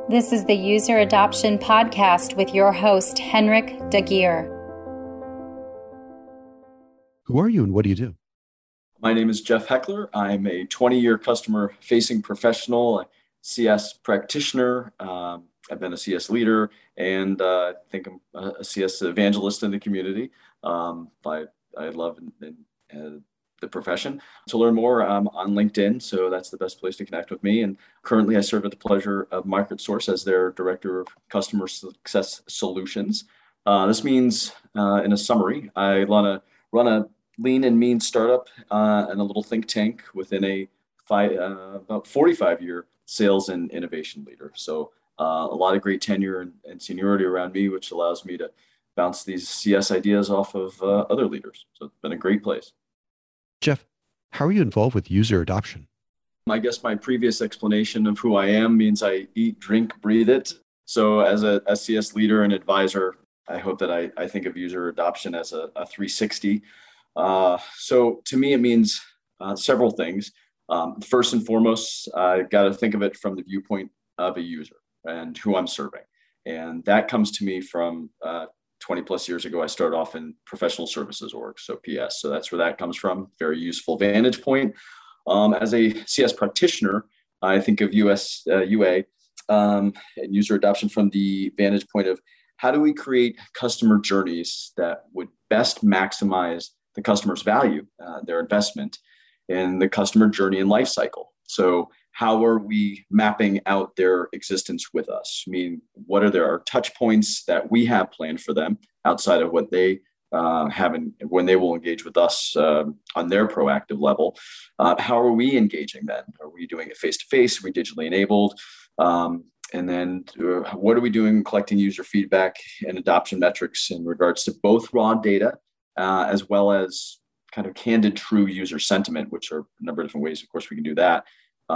This is the User Adoption Podcast with your host, Henrik Dagier. Who are you and what do you do? My name is Jeff Heckler. I'm a 20-year customer-facing professional, a CS practitioner. I've been a CS leader, and I think I'm a CS evangelist in the community. I love the profession. To learn more, I'm on LinkedIn, so that's the best place to connect with me. And currently, I serve at the pleasure of MarketSource as their Director of Customer Success Solutions. This means, in a summary, I run a lean and mean startup and a little think tank within about 45-year sales and innovation leader. So a lot of great tenure and seniority around me, which allows me to bounce these CS ideas off of other leaders. So it's been a great place. Jeff, how are you involved with user adoption? I guess my previous explanation of who I am means I eat, drink, breathe it. So as a CS leader and advisor, I hope that I think of user adoption as a 360. So to me, it means several things. First and foremost, I got to think of it from the viewpoint of a user and who I'm serving. And that comes to me from 20 plus years ago. I started off in professional services org, so PS. So that's where that comes from. Very useful vantage point. As a CS practitioner, I think of UA and user adoption from the vantage point of how do we create customer journeys that would best maximize the customer's value, their investment, in the customer journey and life cycle. So how are we mapping out their existence with us? I mean, what are their touch points that we have planned for them outside of what they have when they will engage with us on their proactive level? How are we engaging then? Are we doing it face-to-face? Are we digitally enabled? And then what are we doing collecting user feedback and adoption metrics in regards to both raw data as well as kind of candid, true user sentiment, which are a number of different ways, of course, we can do that.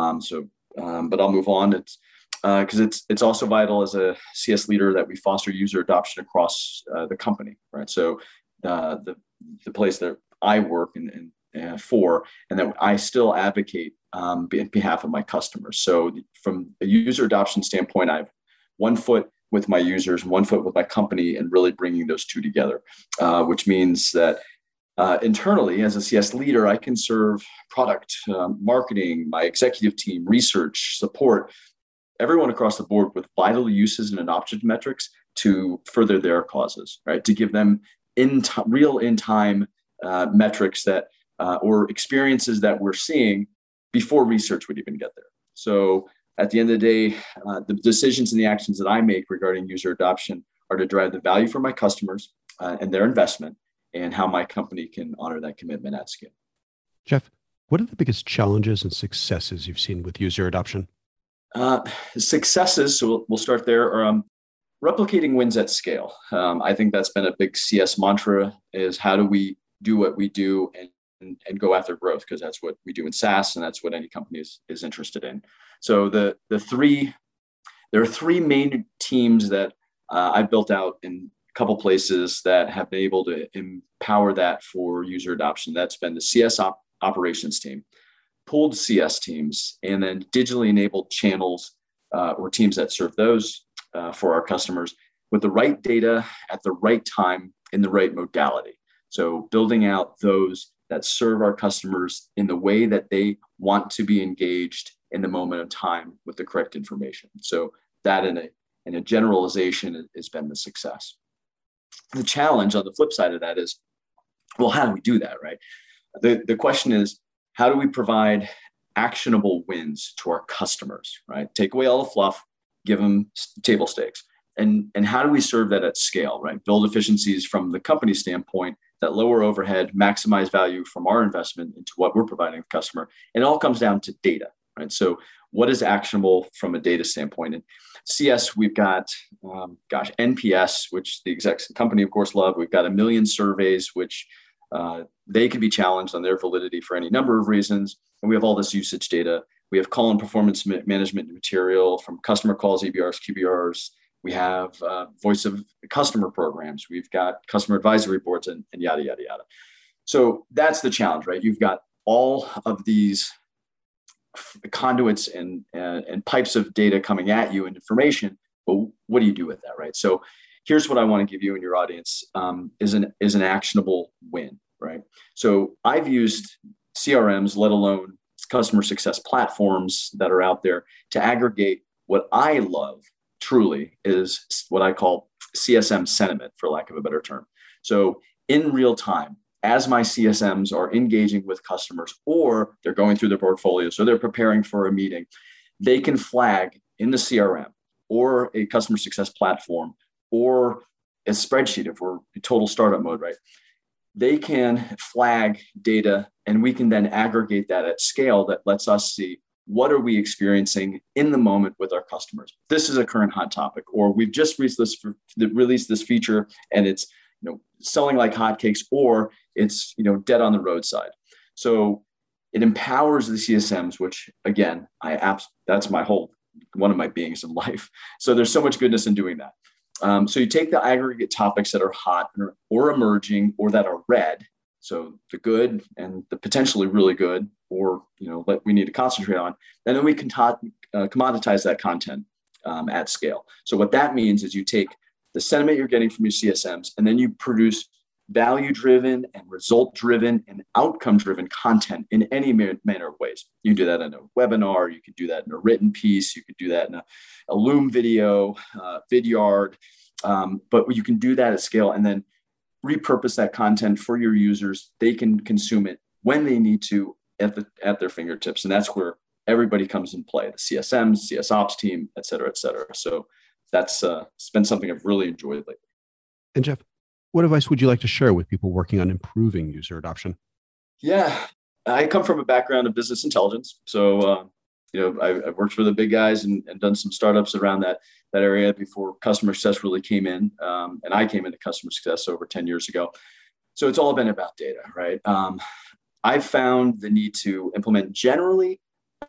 But I'll move on. It's because it's also vital as a CS leader that we foster user adoption across the company, right? So the place that I work for, and that I still advocate on behalf of my customers. So from a user adoption standpoint, I have one foot with my users, one foot with my company, and really bringing those two together, which means that internally, as a CS leader, I can serve product, marketing, my executive team, research, support, everyone across the board with vital uses and adoption metrics to further their causes, right? To give them real in-time metrics that or experiences that we're seeing before research would even get there. So at the end of the day, the decisions and the actions that I make regarding user adoption are to drive the value for my customers and their investment, and how my company can honor that commitment at scale. Jeff, what are the biggest challenges and successes you've seen with user adoption? Successes, so we'll start there, are replicating wins at scale. I think that's been a big CS mantra, is how do we do what we do and go after growth, because that's what we do in SaaS, and that's what any company is interested in. So there are three main teams that I've built out in couple places that have been able to empower that for user adoption. That's been the CS operations team, pooled CS teams, and then digitally enabled channels or teams that serve those for our customers with the right data at the right time in the right modality. So building out those that serve our customers in the way that they want to be engaged in the moment of time with the correct information. So that in a generalization has been the success. The challenge on the flip side of that is, well, how do we do that, right? The question is, how do we provide actionable wins to our customers, right? Take away all the fluff, give them table stakes. And how do we serve that at scale, right? Build efficiencies from the company standpoint that lower overhead, maximize value from our investment into what we're providing the customer. And it all comes down to data, right? So what is actionable from a data standpoint? And CS, we've got, NPS, which the execs and company, of course, love. We've got 1 million surveys, which they can be challenged on their validity for any number of reasons. And we have all this usage data. We have call and performance management material from customer calls, EBRs, QBRs. We have voice of customer programs. We've got customer advisory boards and yada, yada, yada. So that's the challenge, right? You've got all of these conduits and pipes of data coming at you and information. But what do you do with that, right? So here's what I want to give you and your audience is an actionable win, right? So I've used CRMs, let alone customer success platforms that are out there, to aggregate what I love truly is what I call CSM sentiment, for lack of a better term. So in real time, as my CSMs are engaging with customers, or they're going through their portfolios, or they're preparing for a meeting, they can flag in the CRM or a customer success platform or a spreadsheet if we're total startup mode, right? They can flag data, and we can then aggregate that at scale that lets us see what are we experiencing in the moment with our customers. This is a current hot topic, or we've just released this feature and it's selling like hotcakes, or it's dead on the roadside. So it empowers the CSMs, which again, that's one of my beings in life. So there's so much goodness in doing that. So you take the aggregate topics that are hot or emerging or that are red, so the good and the potentially really good, or that we need to concentrate on, and then we can commoditize that content at scale. So what that means is you take the sentiment you're getting from your CSMs, and then you produce value-driven and result-driven and outcome-driven content in any manner of ways. You can do that in a webinar, you could do that in a written piece, you could do that in a Loom video, Vidyard, but you can do that at scale and then repurpose that content for your users. They can consume it when they need to at their fingertips. And that's where everybody comes in play, the CSMs, CS ops team, et cetera, et cetera. So that's it's been something I've really enjoyed lately. And Jeff, what advice would you like to share with people working on improving user adoption? Yeah, I come from a background of business intelligence. So, I've worked for the big guys and done some startups around that area before customer success really came in. And I came into customer success over 10 years ago. So it's all been about data, right? I've found the need to implement generally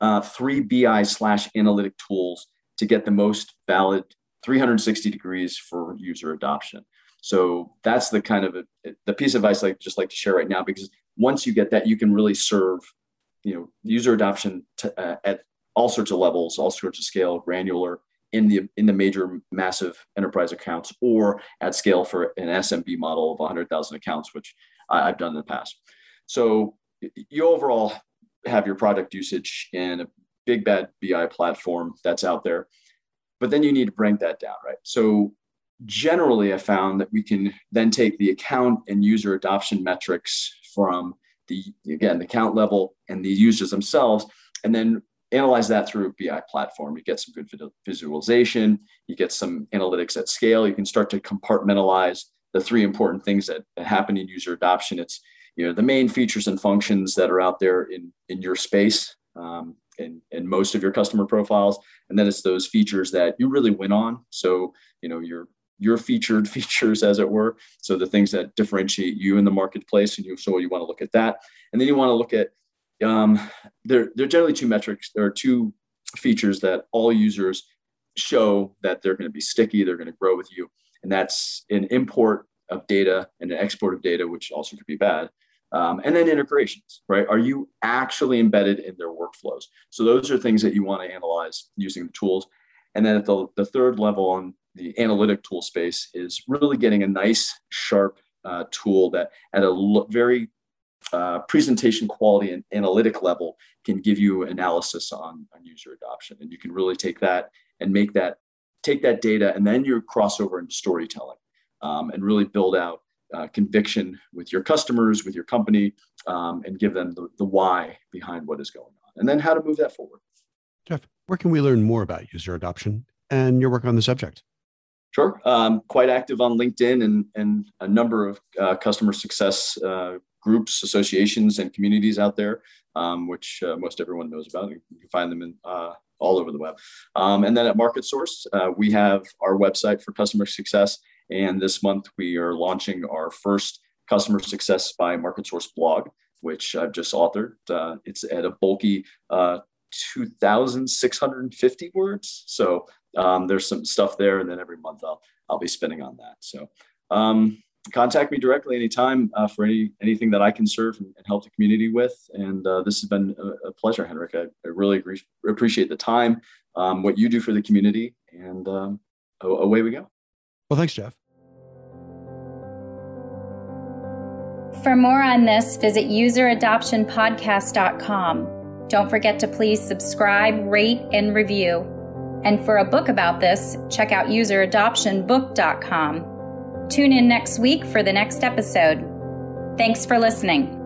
3 BI/analytic tools to get the most valid 360 degrees for user adoption. So that's the kind of the piece of advice I'd just like to share right now, because once you get that, you can really serve, user adoption at all sorts of levels, all sorts of scale, granular in the major massive enterprise accounts, or at scale for an SMB model of 100,000 accounts, which I've done in the past. So you overall have your product usage in a big bad BI platform that's out there, but then you need to break that down, right? So generally, I found that we can then take the account and user adoption metrics from the account level and the users themselves, and then analyze that through a BI platform. You get some good visualization, you get some analytics at scale. You can start to compartmentalize the 3 important things that happen in user adoption. It's the main features and functions that are out there in your space, in most of your customer profiles, and then it's those features that you really win on. So your featured features, as it were. So the things that differentiate you in the marketplace, and you want to look at that. And then you want to look at, there are generally 2 metrics, there are 2 features that all users show that they're going to be sticky, they're going to grow with you. And that's an import of data and an export of data, which also could be bad. And then integrations, right? Are you actually embedded in their workflows? So those are things that you want to analyze using the tools. And then at the third level on the analytic tool space is really getting a nice, sharp tool that at a very presentation quality and analytic level can give you analysis on user adoption. And you can really take that and take that data, and then you cross over into storytelling and really build out conviction with your customers, with your company, and give them the why behind what is going on, and then how to move that forward. Jeff, where can we learn more about user adoption and your work on the subject? Sure. Quite active on LinkedIn and a number of customer success groups, associations, and communities out there, which most everyone knows about. You can find them in all over the web. And then at MarketSource, we have our website for customer success. And this month, we are launching our first Customer Success by MarketSource blog, which I've just authored. It's at a bulky 2,650 words. So there's some stuff there. And then every month I'll be spinning on that. So contact me directly anytime for anything that I can serve and help the community with. And this has been a pleasure, Henrik. I really appreciate the time, what you do for the community, and away we go. Well, thanks, Jeff. For more on this, visit useradoptionpodcast.com. Don't forget to please subscribe, rate, and review. And for a book about this, check out useradoptionbook.com. Tune in next week for the next episode. Thanks for listening.